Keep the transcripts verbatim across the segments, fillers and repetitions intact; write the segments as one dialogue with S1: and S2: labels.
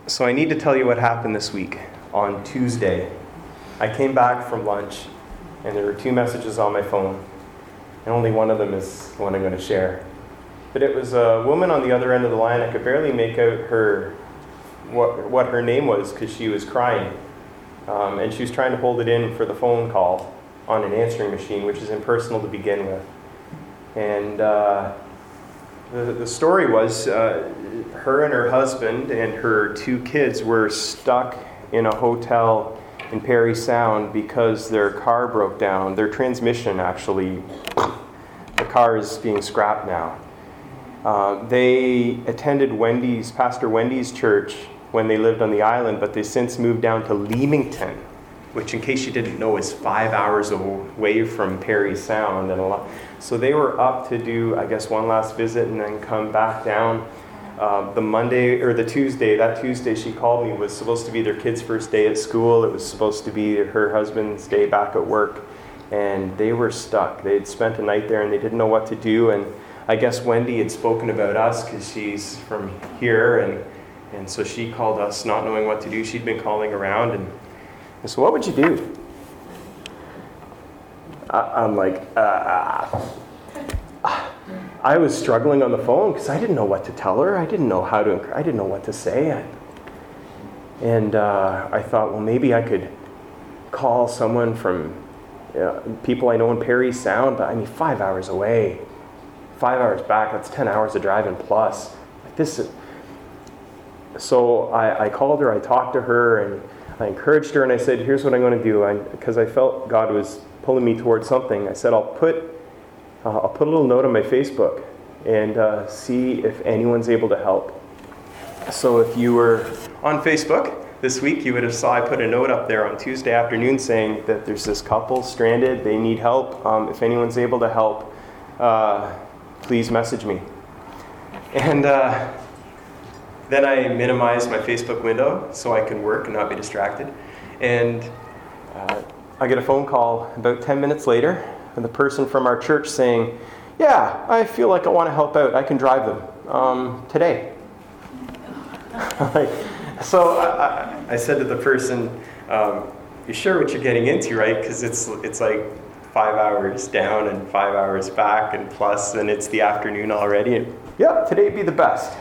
S1: So I need to tell you what happened this week. On Tuesday, I came back from lunch, and there were two messages on my phone, and only one of them is the one I'm going to share. But it was a woman on the other end of the line. I could barely make out her what what her name was because she was crying, um, and she was trying to hold it in for the phone call on an answering machine, which is impersonal to begin with. And uh, the the story was uh, her and her husband and her two kids were stuck in a hotel in Parry Sound because their car broke down. Their transmission actually, the car is being scrapped now. Uh, they attended Wendy's, Pastor Wendy's church when they lived on the island, but they since moved down to Leamington, which, in case you didn't know, is five hours away from Parry Sound. And a lot. So they were up to do, I guess, one last visit and then come back down. Uh, the Monday, or the Tuesday, that Tuesday she called me was supposed to be their kids' first day at school. It was supposed to be her husband's day back at work. And they were stuck. They had spent a night there and they didn't know what to do. And I guess Wendy had spoken about us because she's from here. And, and so she called us not knowing what to do. She'd been calling around. And, and so what would you do? I, I'm like, uh... I was struggling on the phone because I didn't know what to tell her. I didn't know how to, I didn't know what to say. And uh, I thought, well, maybe I could call someone from uh, people I know in Parry Sound, but I mean, five hours away, five hours back, that's ten hours of driving plus. Like this is... So I, I called her, I talked to her, and I encouraged her, and I said, here's what I'm going to do. Because I, I felt God was pulling me towards something. I said, I'll put... Uh, I'll put a little note on my Facebook and uh, see if anyone's able to help. So if you were on Facebook this week, you would have saw I put a note up there on Tuesday afternoon saying that there's this couple stranded, they need help. Um, if anyone's able to help, uh, please message me. And uh, then I minimized my Facebook window so I can work and not be distracted. And uh, I get a phone call about ten minutes later, and the person from our church saying, yeah, I feel like I want to help out. I can drive them um, today. like, so I, I said to the person, um, you're sure what you're getting into, right? Because it's it's like five hours down and five hours back and plus, and it's the afternoon already. And, yeah, today'd be the best.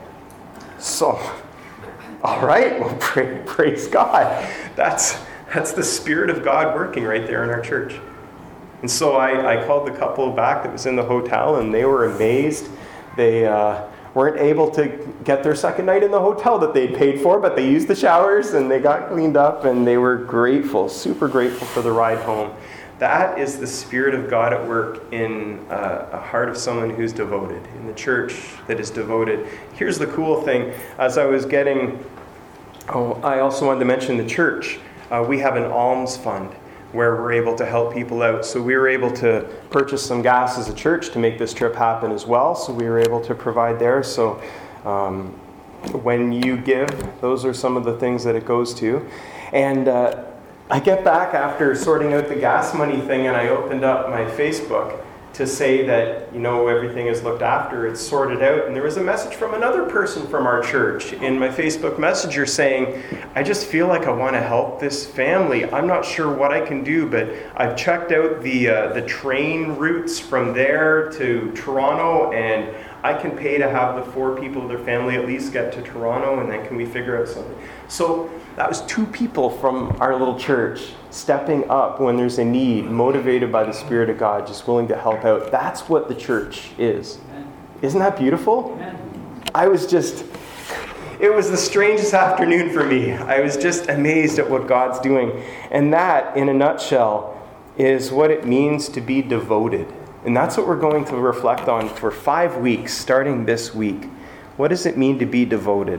S1: So, all right, well, pray, praise God. That's, that's the Spirit of God working right there in our church. And so I, I called the couple back that was in the hotel, and they were amazed. They uh, weren't able to get their second night in the hotel that they'd paid for, but they used the showers, and they got cleaned up, and they were grateful, super grateful for the ride home. That is the Spirit of God at work in uh, a heart of someone who's devoted, in the church that is devoted. Here's the cool thing. As I was getting, oh, I also wanted to mention the church. Uh, we have an alms fund where we're able to help people out. So we were able to purchase some gas as a church to make this trip happen as well. So we were able to provide there. So um, when you give, those are some of the things that it goes to. And uh, I get back after sorting out the gas money thing, and I opened up my Facebook to say that, you know, everything is looked after, it's sorted out. And there was a message from another person from our church in my Facebook Messenger saying, I just feel like I want to help this family. I'm not sure what I can do, but I've checked out the uh, the train routes from there to Toronto, and I can pay to have the four people of their family at least get to Toronto, and then can we figure out something? So that was two people from our little church stepping up when there's a need, motivated by the Spirit of God, just willing to help out. That's what the church is. Isn't that beautiful? I was just, it was the strangest afternoon for me. I was just amazed at what God's doing. And that, in a nutshell, is what it means to be devoted. And that's what we're going to reflect on for five weeks, starting this week. What does it mean to be devoted?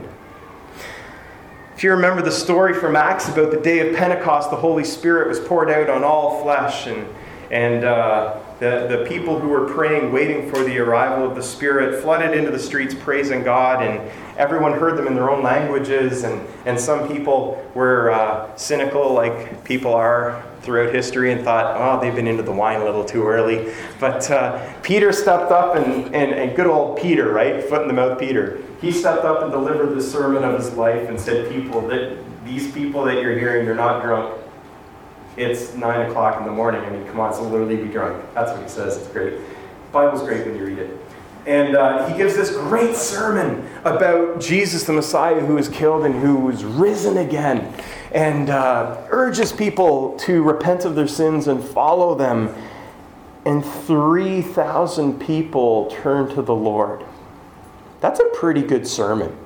S1: If you remember the story from Acts about the day of Pentecost, the Holy Spirit was poured out on all flesh, and and uh, the, the people who were praying, waiting for the arrival of the Spirit, flooded into the streets praising God, and everyone heard them in their own languages, and, and some people were uh, cynical, like people are throughout history and thought, oh, they've been into the wine a little too early. But uh, Peter stepped up, and, and, and good old Peter, right? Foot in the mouth Peter. He stepped up and delivered the sermon of his life and said, people, that these people that you're hearing, they're not drunk. It's nine o'clock in the morning. I mean, come on, so literally be drunk. That's what he says. It's great. The Bible's great when you read it. And uh, he gives this great sermon about Jesus, the Messiah, who was killed and who was risen again. And uh, urges people to repent of their sins and follow them. And three thousand people turn to the Lord. That's a pretty good sermon.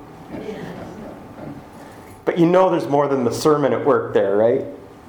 S1: But you know there's more than the sermon at work there, right?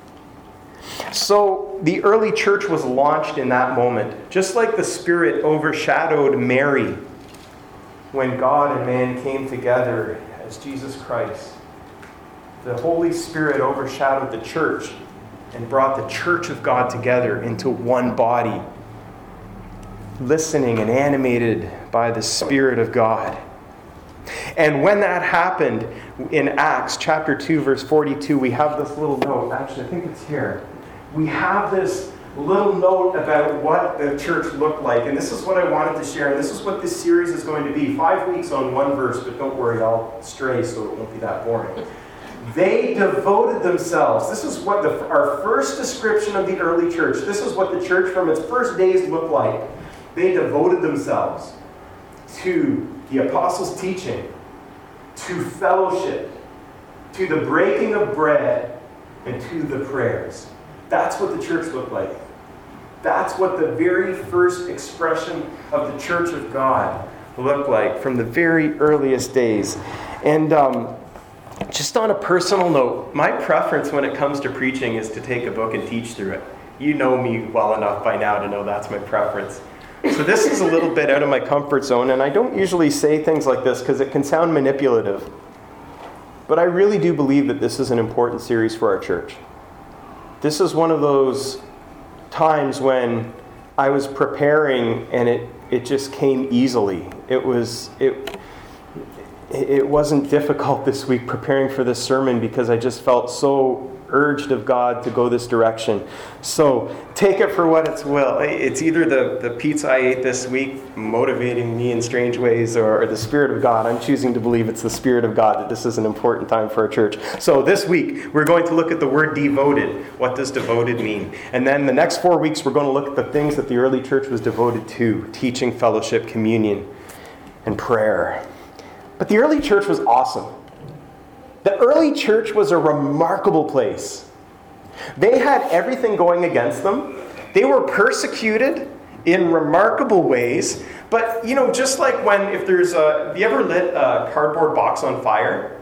S1: So the early church was launched in that moment. Just like the Spirit overshadowed Mary when God and man came together as Jesus Christ. The Holy Spirit overshadowed the church and brought the church of God together into one body, listening and animated by the Spirit of God. And when that happened in Acts chapter two, verse forty-two, we have this little note. Actually, I think it's here. We have this little note about what the church looked like. And this is what I wanted to share. And this is what this series is going to be. Five weeks on one verse, but don't worry, I'll stray so it won't be that boring. They devoted themselves. This is what the, our first description of the early church. This is what the church from its first days looked like. They devoted themselves to the apostles' teaching, to fellowship, to the breaking of bread, and to the prayers. That's what the church looked like. That's what the very first expression of the church of God looked like from the very earliest days. And um, just on a personal note, my preference when it comes to preaching is to take a book and teach through it. You know me well enough by now to know that's my preference. So this is a little bit out of my comfort zone, and I don't usually say things like this because it can sound manipulative. But I really do believe that this is an important series for our church. This is one of those times when I was preparing and it, it just came easily. It was it it wasn't difficult this week preparing for this sermon because I just felt so urged of God to go this direction. So take it for what it's will. It's either the, the pizza I ate this week motivating me in strange ways or, or the Spirit of God. I'm choosing to believe it's the Spirit of God that this is an important time for our church. So this week we're going to look at the word devoted. What does devoted mean? And then the next four weeks we're going to look at the things that the early church was devoted to: teaching, fellowship, communion, and prayer. But the early church was awesome. The early church was a remarkable place. They had everything going against them. They were persecuted in remarkable ways. But, you know, just like when, if there's a, have you ever lit a cardboard box on fire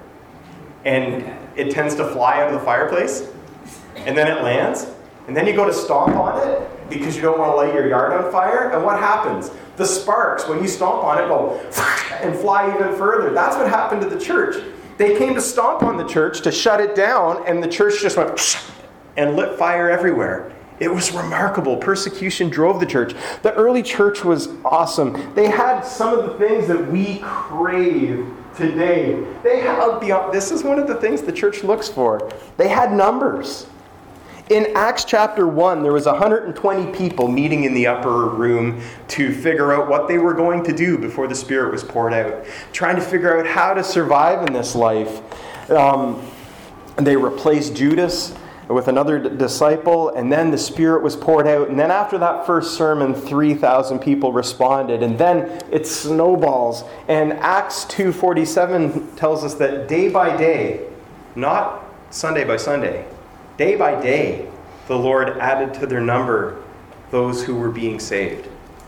S1: and it tends to fly out of the fireplace and then it lands and then you go to stomp on it because you don't want to light your yard on fire, and what happens? The sparks, when you stomp on it, go and fly even further. That's what happened to the church. They came to stomp on the church to shut it down, and the church just went and lit fire everywhere. It was remarkable. Persecution drove the church. The early church was awesome. They had some of the things that we crave today. They had beyond. This is one of the things the church looks for. They had numbers. In Acts chapter one, there was one hundred twenty people meeting in the upper room to figure out what they were going to do before the Spirit was poured out. Trying to figure out how to survive in this life. Um, they replaced Judas with another d- disciple, and then the Spirit was poured out. And then after that first sermon, three thousand people responded. And then it snowballs. And Acts two forty-seven tells us that day by day, not Sunday by Sunday, day by day, the Lord added to their number those who were being saved.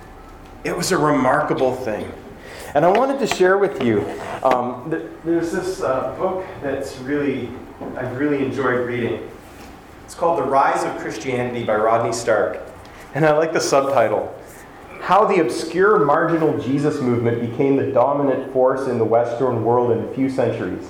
S1: It was a remarkable thing. And I wanted to share with you, um, th- there's this uh, book that's really, I've really enjoyed reading. It's called The Rise of Christianity by Rodney Stark. And I like the subtitle, How the Obscure Marginal Jesus Movement Became the Dominant Force in the Western World in a Few Centuries.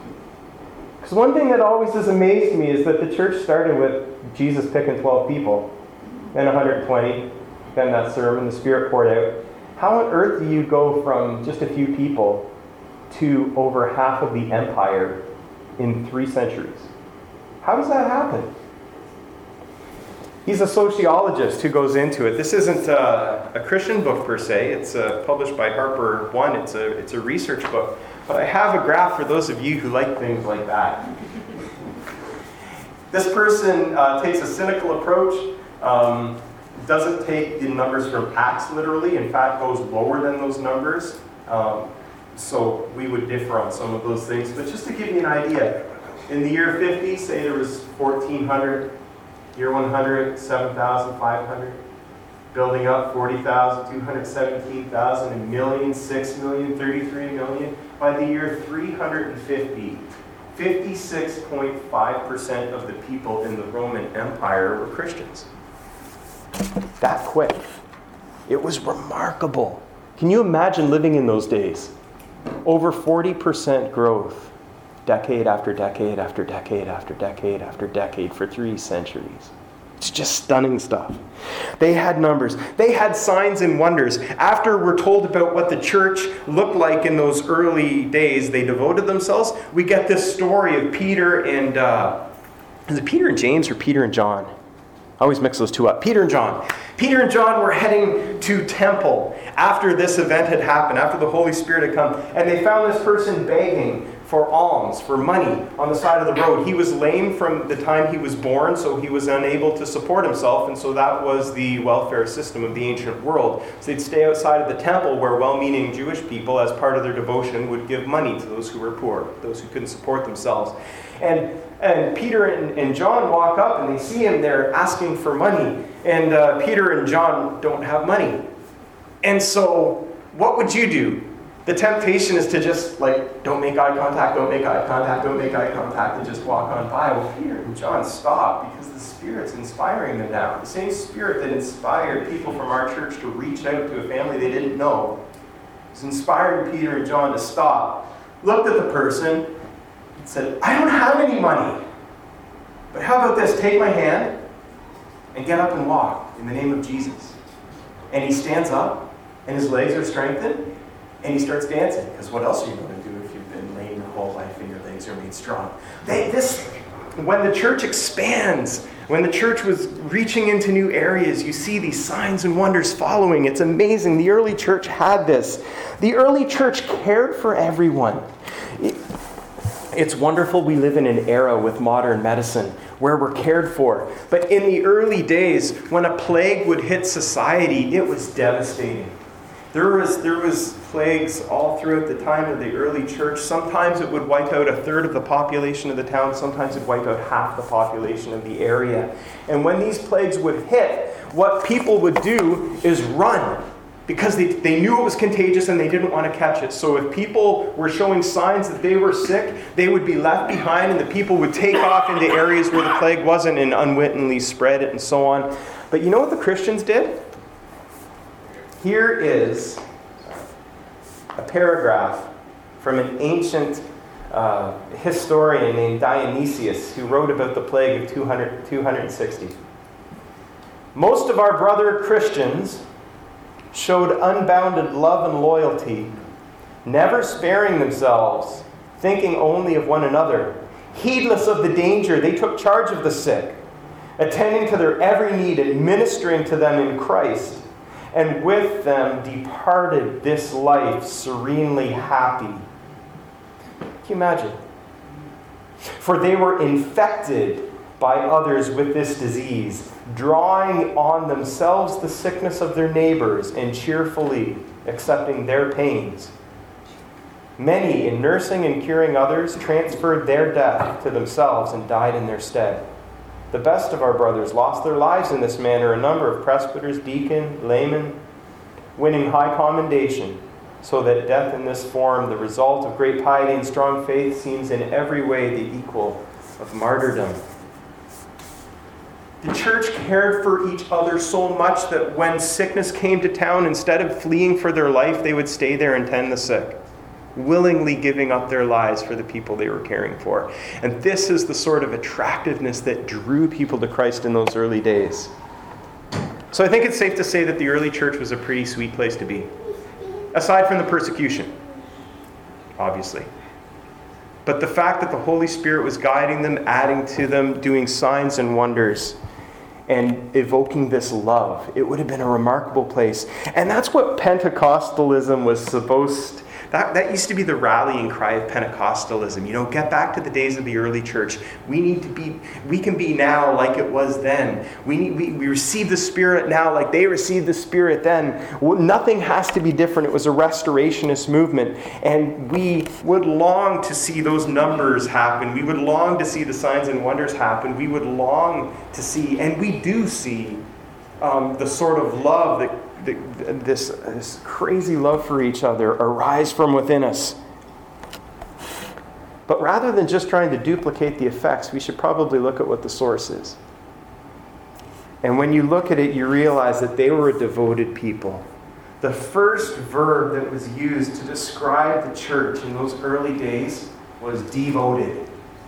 S1: Because one thing that always has amazed me is that the church started with Jesus picking twelve people, then one hundred twenty, then that sermon, the Spirit poured out. How on earth do you go from just a few people to over half of the empire in three centuries? How does that happen? He's a sociologist who goes into it. This isn't a, a Christian book per se. It's uh, published by Harper One. It's a, it's a research book. But I have a graph for those of you who like things like that. This person uh, takes a cynical approach, um, doesn't take the numbers from Acts literally, in fact goes lower than those numbers. Um, so we would differ on some of those things. But just to give you an idea, in the year fifty, say there was fourteen hundred, year one hundred, seven thousand five hundred, building up forty thousand, two hundred seventeen thousand, a million, six million, thirty-three million. By the year three hundred fifty, fifty-six point five percent of the people in the Roman Empire were Christians. That quick. It was remarkable. Can you imagine living in those days? Over forty percent growth, decade after decade after decade after decade after decade for three centuries. It's just stunning stuff. They had numbers. They had signs and wonders. After we're told about what the church looked like in those early days, they devoted themselves. We get this story of Peter and, uh, is it Peter and James or Peter and John? I always mix those two up. Peter and John. Peter and John were heading to temple after this event had happened, after the Holy Spirit had come. And they found this person begging for alms, for money on the side of the road. He was lame from the time he was born, so he was unable to support himself. And so that was the welfare system of the ancient world. So they'd stay outside of the temple where well-meaning Jewish people, as part of their devotion, would give money to those who were poor, those who couldn't support themselves. And And Peter and, and John walk up and they see him there asking for money. And uh, Peter and John don't have money. And so what would you do? The temptation is to just like, don't make eye contact, don't make eye contact, don't make eye contact, and just walk on by. Well, Peter and John stop because the Spirit's inspiring them now. The same Spirit that inspired people from our church to reach out to a family they didn't know is inspiring Peter and John to stop, looked at the person, said, I don't have any money. But how about this? Take my hand and get up and walk in the name of Jesus. And he stands up and his legs are strengthened and he starts dancing. Because what else are you going to do if you've been lame your whole life and your legs are made strong? They, this, when the church expands, when the church was reaching into new areas, you see these signs and wonders following. It's amazing. The early church had this. The early church cared for everyone. It, It's wonderful we live in an era with modern medicine where we're cared for. But in the early days, when a plague would hit society, it was devastating. There was, there was plagues all throughout the time of the early church. Sometimes it would wipe out a third of the population of the town. Sometimes it would wipe out half the population of the area. And when these plagues would hit, what people would do is run. Because they, they knew it was contagious and they didn't want to catch it. So if people were showing signs that they were sick, they would be left behind and the people would take off into areas where the plague wasn't and unwittingly spread it and so on. But you know what the Christians did? Here is a paragraph from an ancient uh, historian named Dionysius who wrote about the plague of two hundred, two sixty. Most of our brother Christians showed unbounded love and loyalty, never sparing themselves, thinking only of one another. Heedless of the danger, they took charge of the sick, attending to their every need and ministering to them in Christ, and with them departed this life serenely happy. Can you imagine? For they were infected by others with this disease, drawing on themselves the sickness of their neighbors and cheerfully accepting their pains. Many, in nursing and curing others, transferred their death to themselves and died in their stead. The best of our brothers lost their lives in this manner, a number of presbyters, deacon, laymen, winning high commendation, so that death in this form, the result of great piety and strong faith, seems in every way the equal of martyrdom. The church cared for each other so much that when sickness came to town, instead of fleeing for their life, they would stay there and tend the sick, willingly giving up their lives for the people they were caring for. And this is the sort of attractiveness that drew people to Christ in those early days. So I think it's safe to say that the early church was a pretty sweet place to be, aside from the persecution, obviously. But the fact that the Holy Spirit was guiding them, adding to them, doing signs and wonders, and evoking this love. It would have been a remarkable place. And that's what Pentecostalism was supposed to That, that used to be the rallying cry of Pentecostalism. You know, get back to the days of the early church. We need to be, we can be now like it was then. We need, we, we receive the Spirit now like they received the Spirit then. Well, nothing has to be different. It was a restorationist movement. And we would long to see those numbers happen. We would long to see the signs and wonders happen. We would long to see, and we do see, um, the sort of love that This, this crazy love for each other arise from within us. But rather than just trying to duplicate the effects, we should probably look at what the source is. And when you look at it, you realize that they were a devoted people. The first verb that was used to describe the church in those early days was devoted.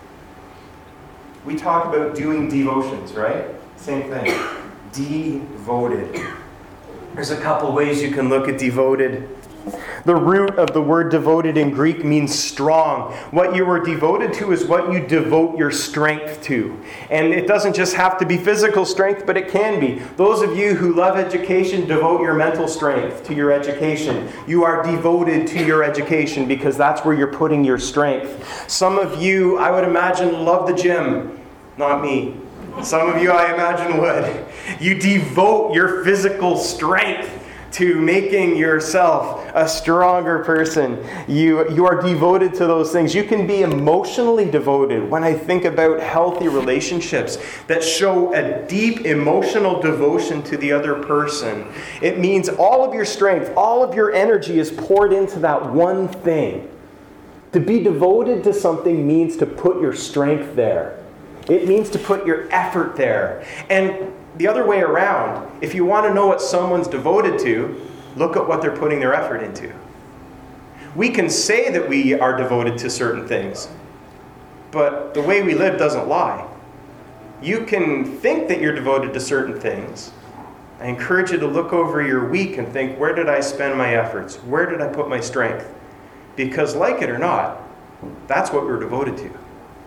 S1: We talk about doing devotions, right? Same thing. Devoted. There's a couple ways you can look at devoted. The root of the word devoted in Greek means strong. What you are devoted to is what you devote your strength to. And it doesn't just have to be physical strength, but it can be. Those of you who love education, devote your mental strength to your education. You are devoted to your education because that's where you're putting your strength. Some of you, I would imagine, love the gym. Not me. Some of you, I imagine, would. You devote your physical strength to making yourself a stronger person. You, you are devoted to those things. You can be emotionally devoted. When I think about healthy relationships that show a deep emotional devotion to the other person, it means all of your strength, all of your energy is poured into that one thing. To be devoted to something means to put your strength there. It means to put your effort there. And the other way around, if you want to know what someone's devoted to, look at what they're putting their effort into. We can say that we are devoted to certain things, but the way we live doesn't lie. You can think that you're devoted to certain things. I encourage you to look over your week and think, where did I spend my efforts? Where did I put my strength? Because like it or not, that's what we're devoted to.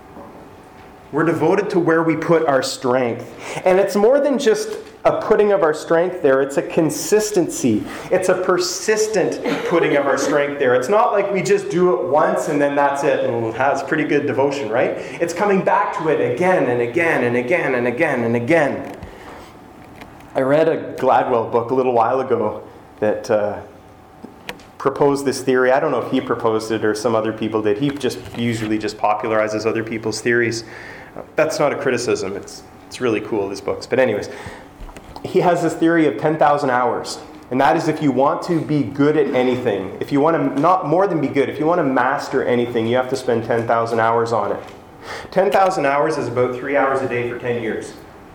S1: We're devoted to where we put our strength. And it's more than just a putting of our strength there. It's a consistency. It's a persistent putting of our strength there. It's not like we just do it once and then that's it and has pretty good devotion, right? It's coming back to it again and again and again and again and again. I read a Gladwell book a little while ago that uh, proposed this theory. I don't know if he proposed it or some other people did. He just usually just popularizes other people's theories. That's not a criticism. It's it's really cool, his books. But anyways, he has this theory of ten thousand hours. And that is if you want to be good at anything, if you want to, not more than be good, if you want to master anything, you have to spend ten thousand hours on it. ten thousand hours is about three hours a day for ten years.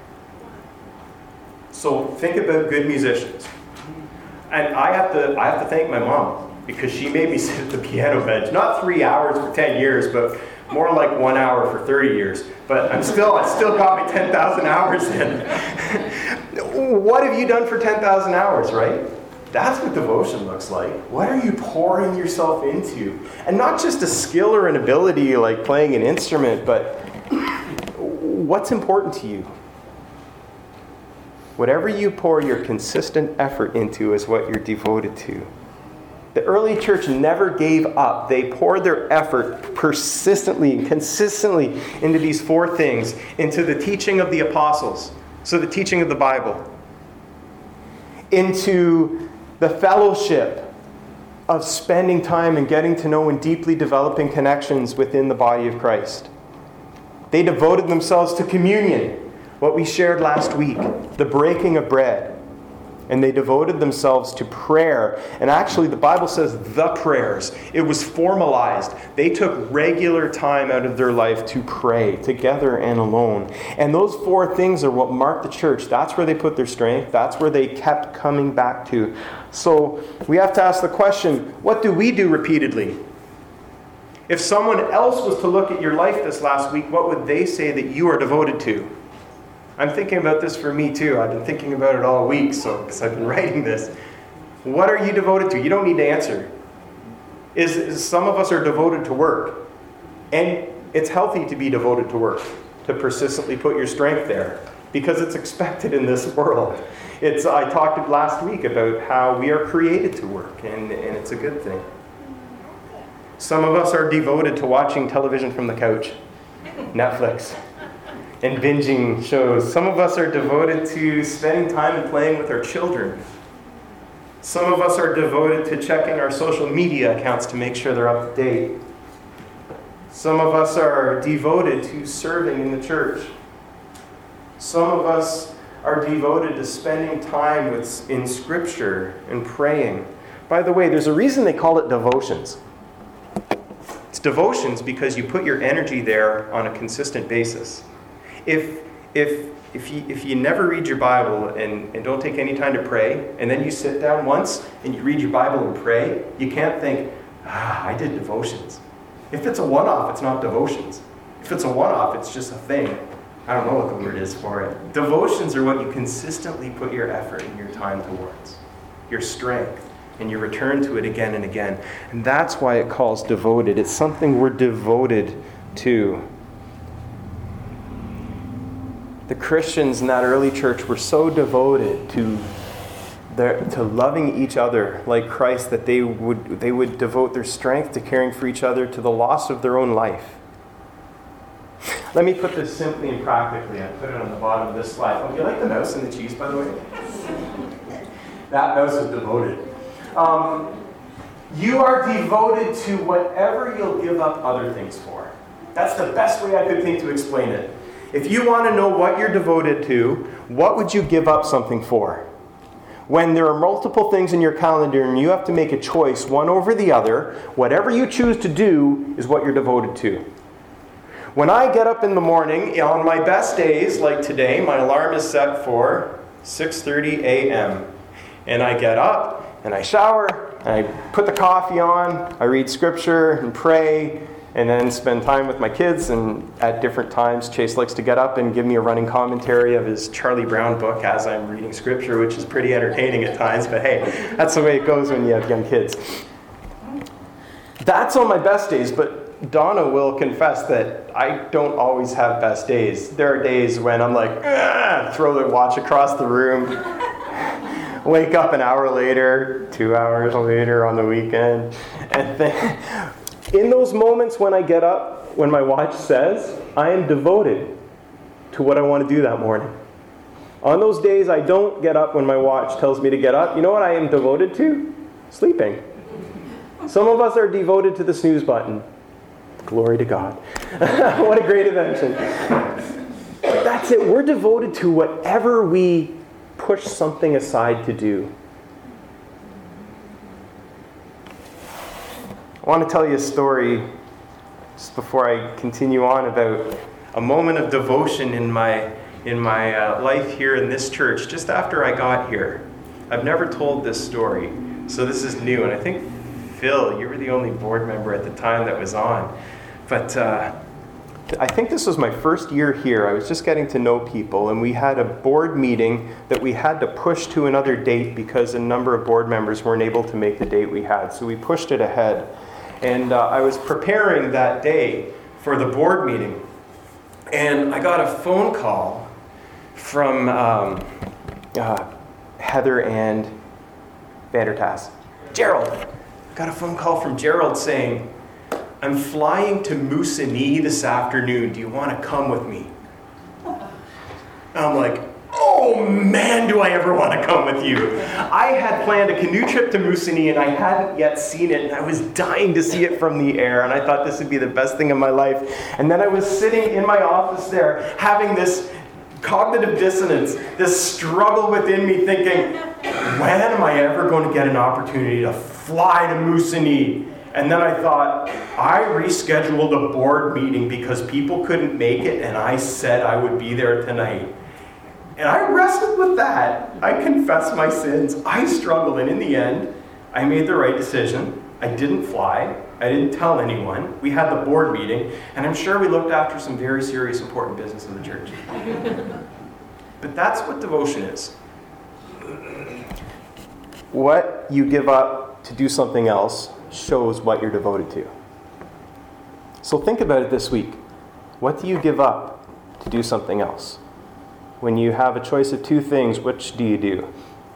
S1: So think about good musicians. And I have to I have to thank my mom because she made me sit at the piano bench. Not three hours for ten years, but more like one hour for thirty years. But I'm still, I still got me ten thousand hours in. What have you done for ten thousand hours, right? That's what devotion looks like. What are you pouring yourself into? And not just a skill or an ability like playing an instrument, but what's important to you? Whatever you pour your consistent effort into is what you're devoted to. The early church never gave up. They poured their effort persistently and consistently into these four things, into the teaching of the apostles, so the teaching of the Bible, into the fellowship of spending time and getting to know and deeply developing connections within the body of Christ. They devoted themselves to communion, what we shared last week, the breaking of bread. And they devoted themselves to prayer. And actually, the Bible says the prayers. It was formalized. They took regular time out of their life to pray, together and alone. And those four things are what marked the church. That's where they put their strength. That's where they kept coming back to. So we have to ask the question, what do we do repeatedly? If someone else was to look at your life this last week, what would they say that you are devoted to? I'm thinking about this for me too. I've been thinking about it all week, so because I've been writing this. What are you devoted to? You don't need to answer. Is, is some of us are devoted to work. And it's healthy to be devoted to work, to persistently put your strength there. because it's expected in this world. It's, I talked last week about how we are created to work, and, and it's a good thing. Some of us are devoted to watching television from the couch, Netflix, and binging shows. Some of us are devoted to spending time and playing with our children. Some of us are devoted to checking our social media accounts to make sure they're up to date. Some of us are devoted to serving in the church. Some of us are devoted to spending time with, in Scripture and praying. By the way, there's a reason they call it devotions. It's devotions because you put your energy there on a consistent basis. If if if you if you never read your Bible and, and don't take any time to pray, and then you sit down once and you read your Bible and pray, you can't think, ah, I did devotions. If it's a one-off, it's not devotions. If it's a one-off, it's just a thing. I don't know what the word is for it. Devotions are what you consistently put your effort and your time towards, your strength, and you return to it again and again. And that's why it calls devoted. It's something we're devoted to. The Christians in that early church were so devoted to their, to loving each other like Christ that they would they would devote their strength to caring for each other to the loss of their own life. Let me put this simply and practically. I put it on the bottom of this slide. Oh, do you like the mouse and the cheese, by the way? That mouse is devoted. Um, you are devoted to whatever you'll give up other things for. That's the best way I could think to explain it. If you want to know what you're devoted to, what would you give up something for? When there are multiple things in your calendar and you have to make a choice, one over the other, whatever you choose to do is what you're devoted to. When I get up in the morning, on my best days, like today, my alarm is set for six thirty a.m. And I get up, and I shower, and I put the coffee on, I read Scripture and pray, and then spend time with my kids. And at different times, Chase likes to get up and give me a running commentary of his Charlie Brown book as I'm reading Scripture, which is pretty entertaining at times. But hey, that's the way it goes when you have young kids. That's on my best days, but Donna will confess that I don't always have best days. There are days when I'm like, ah, throw the watch across the room, wake up an hour later, two hours later on the weekend, and then in those moments when I get up, when my watch says, I am devoted to what I want to do that morning. On those days I don't get up when my watch tells me to get up, you know what I am devoted to? Sleeping. Some of us are devoted to the snooze button. Glory to God. What a great invention. But that's it. We're devoted to whatever we push something aside to do. I want to tell you a story just before I continue on about a moment of devotion in my in my uh, life here in this church just after I got here. I've never told this story, so this is new, and I think Phil, you were the only board member at the time that was on. But uh, I think this was my first year here. I was just getting to know people, and we had a board meeting that we had to push to another date because a number of board members weren't able to make the date we had. So we pushed it ahead. And uh, I was preparing that day for the board meeting, and I got a phone call from um, uh, Heather and Vandertas. Gerald! I got a phone call from Gerald saying, I'm flying to Moosonee this afternoon. Do you want to come with me? And I'm like, oh man, do I ever want to come with you. I had planned a canoe trip to Moosonee and I hadn't yet seen it, and I was dying to see it from the air, and I thought this would be the best thing in my life. And then I was sitting in my office there having this cognitive dissonance, this struggle within me thinking, when am I ever going to get an opportunity to fly to Moosonee? And then I thought, I rescheduled a board meeting because people couldn't make it, and I said I would be there tonight. And I wrestled with that. I confessed my sins. I struggled, and in the end, I made the right decision. I didn't fly. I didn't tell anyone. We had the board meeting, and I'm sure we looked after some very serious, important business in the church. But that's what devotion is. What you give up to do something else shows what you're devoted to. So think about it this week. What do you give up to do something else? when you have a choice of two things, which do you do?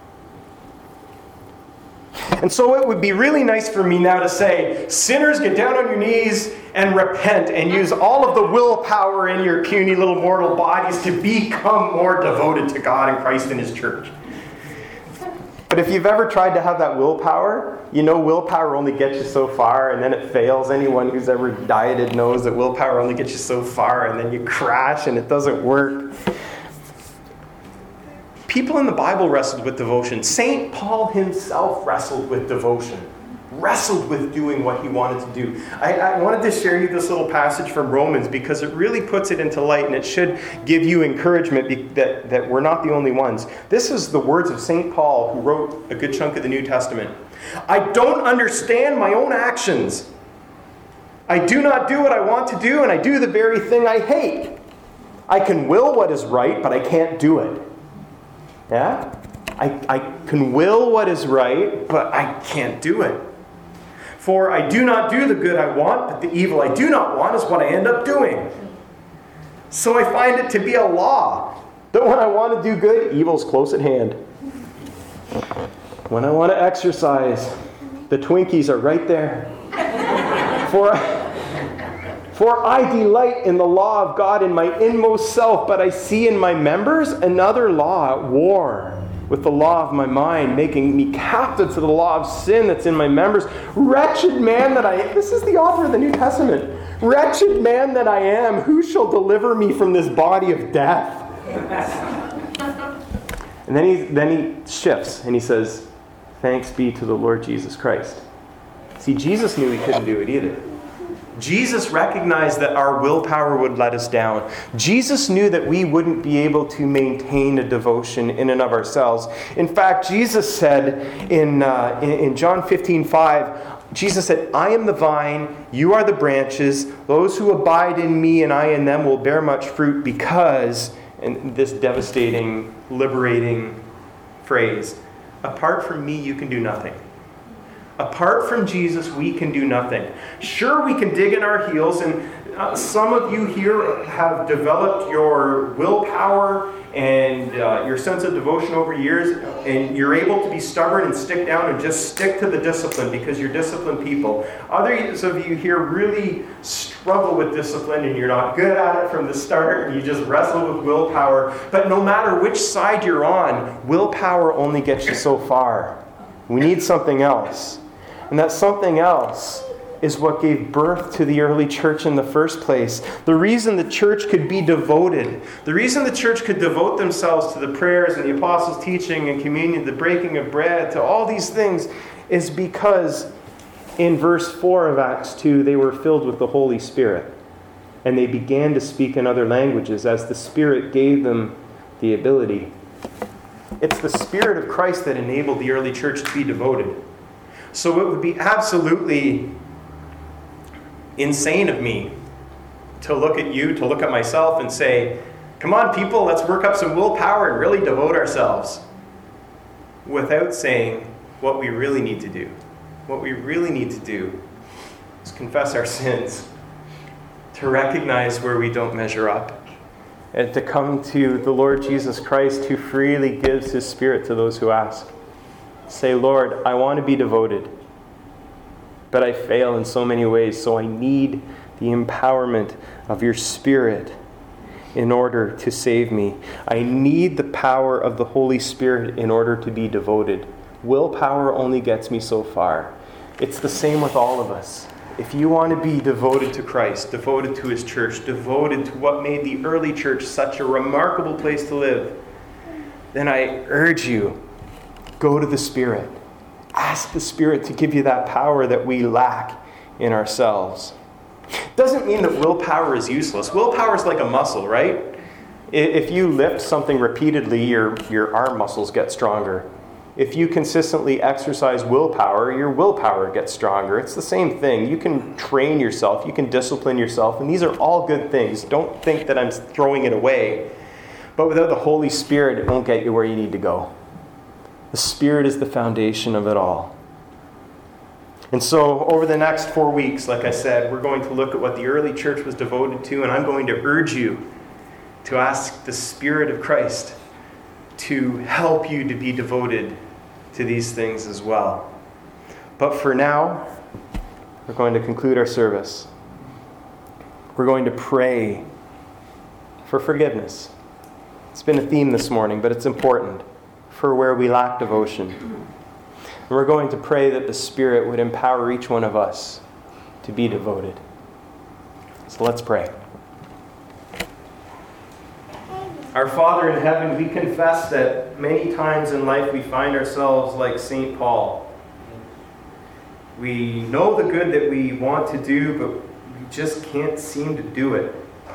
S1: And so it would be really nice for me now to say, sinners, get down on your knees and repent and use all of the willpower in your puny little mortal bodies to become more devoted to God and Christ and His church. But if you've ever tried to have that willpower, you know willpower only gets you so far and then it fails. Anyone who's ever dieted knows that willpower only gets you so far and then you crash and it doesn't work. People in the Bible wrestled with devotion. Saint Paul himself wrestled with devotion. Wrestled with doing what he wanted to do. I, I wanted to share you this little passage from Romans because it really puts it into light and it should give you encouragement be, that, that we're not the only ones. This is the words of Saint Paul, who wrote a good chunk of the New Testament. I don't understand my own actions. I do not do what I want to do, and I do the very thing I hate. I can will what is right, but I can't do it. Yeah? I, I can will what is right, but I can't do it. For I do not do the good I want, but the evil I do not want is what I end up doing. So I find it to be a law that when I want to do good, evil's close at hand. When I want to exercise, the Twinkies are right there. For, for I delight in the law of God in my inmost self, but I see in my members another law at war with the law of my mind, making me captive to the law of sin that's in my members. Wretched man that I am. This is the author of the New Testament. Wretched man that I am, who shall deliver me from this body of death? And then he, then he shifts and he says, thanks be to the Lord Jesus Christ. See, Jesus knew he couldn't do it either. Jesus recognized that our willpower would let us down. Jesus knew that we wouldn't be able to maintain a devotion in and of ourselves. In fact, Jesus said in, uh, in, in John fifteen five, Jesus said, I am the vine, you are the branches. Those who abide in me and I in them will bear much fruit because, and this devastating, liberating phrase, apart from me you can do nothing. Apart from Jesus, we can do nothing. Sure, we can dig in our heels, and uh, some of you here have developed your willpower and uh, your sense of devotion over years, and you're able to be stubborn and stick down and just stick to the discipline because you're disciplined people. Others of you here really struggle with discipline, and you're not good at it from the start, and you just wrestle with willpower. But no matter which side you're on, willpower only gets you so far. We need something else. And that something else is what gave birth to the early church in the first place. The reason the church could be devoted, the reason the church could devote themselves to the prayers and the apostles' teaching and communion, the breaking of bread, to all these things, is because in verse four of Acts two, they were filled with the Holy Spirit. And they began to speak in other languages as the Spirit gave them the ability. It's the Spirit of Christ that enabled the early church to be devoted. So it would be absolutely insane of me to look at you, to look at myself and say, come on people, let's work up some willpower and really devote ourselves. Without saying what we really need to do. What we really need to do is confess our sins, to recognize where we don't measure up, and to come to the Lord Jesus Christ, who freely gives His Spirit to those who ask. Say, Lord, I want to be devoted, but I fail in so many ways, so I need the empowerment of your Spirit in order to save me. I need the power of the Holy Spirit in order to be devoted. Willpower only gets me so far. It's the same with all of us. If you want to be devoted to Christ, devoted to His church, devoted to what made the early church such a remarkable place to live, then I urge you, go to the Spirit. Ask the Spirit to give you that power that we lack in ourselves. Doesn't mean that willpower is useless. Willpower is like a muscle, right? If you lift something repeatedly, your, your arm muscles get stronger. If you consistently exercise willpower, your willpower gets stronger. It's the same thing. You can train yourself. You can discipline yourself. And these are all good things. Don't think that I'm throwing it away. But without the Holy Spirit, it won't get you where you need to go. The Spirit is the foundation of it all. And so over the next four weeks, like I said, we're going to look at what the early church was devoted to, and I'm going to urge you to ask the Spirit of Christ to help you to be devoted to these things as well. But for now, we're going to conclude our service. We're going to pray for forgiveness. It's been a theme this morning, but it's important for where we lack devotion. And we're going to pray that the Spirit would empower each one of us to be devoted. So let's pray. Our Father in heaven, we confess that many times in life we find ourselves like Saint Paul. We know the good that we want to do, but we just can't seem to do it.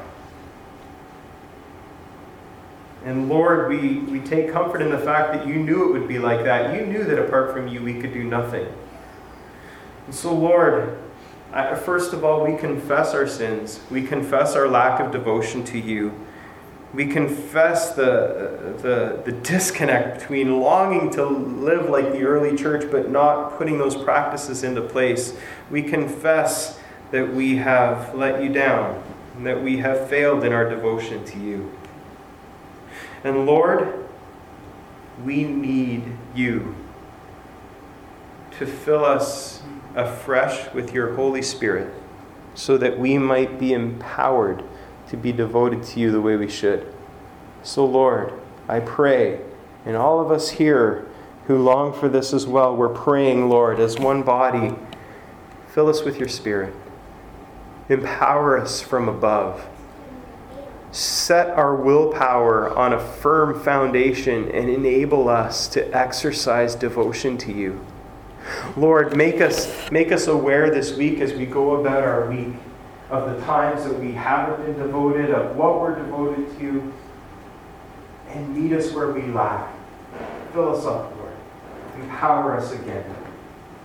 S1: And Lord, we, we take comfort in the fact that you knew it would be like that. You knew that apart from you we could do nothing. And so Lord, I, first of all, we confess our sins. We confess our lack of devotion to you. We confess the, the, the disconnect between longing to live like the early church but not putting those practices into place. We confess that we have let you down and that we have failed in our devotion to you. And Lord, we need you to fill us afresh with your Holy Spirit so that we might be empowered to be devoted to you the way we should. So Lord, I pray, and all of us here who long for this as well, we're praying, Lord, as one body, fill us with your Spirit. Empower us from above. Set our willpower on a firm foundation and enable us to exercise devotion to you. Lord, make us, make us aware this week as we go about our week of the times that we haven't been devoted, of what we're devoted to, and meet us where we lack. Fill us up, Lord. Empower us again.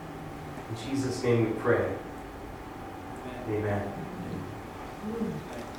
S1: In Jesus' name we pray. Amen. Amen.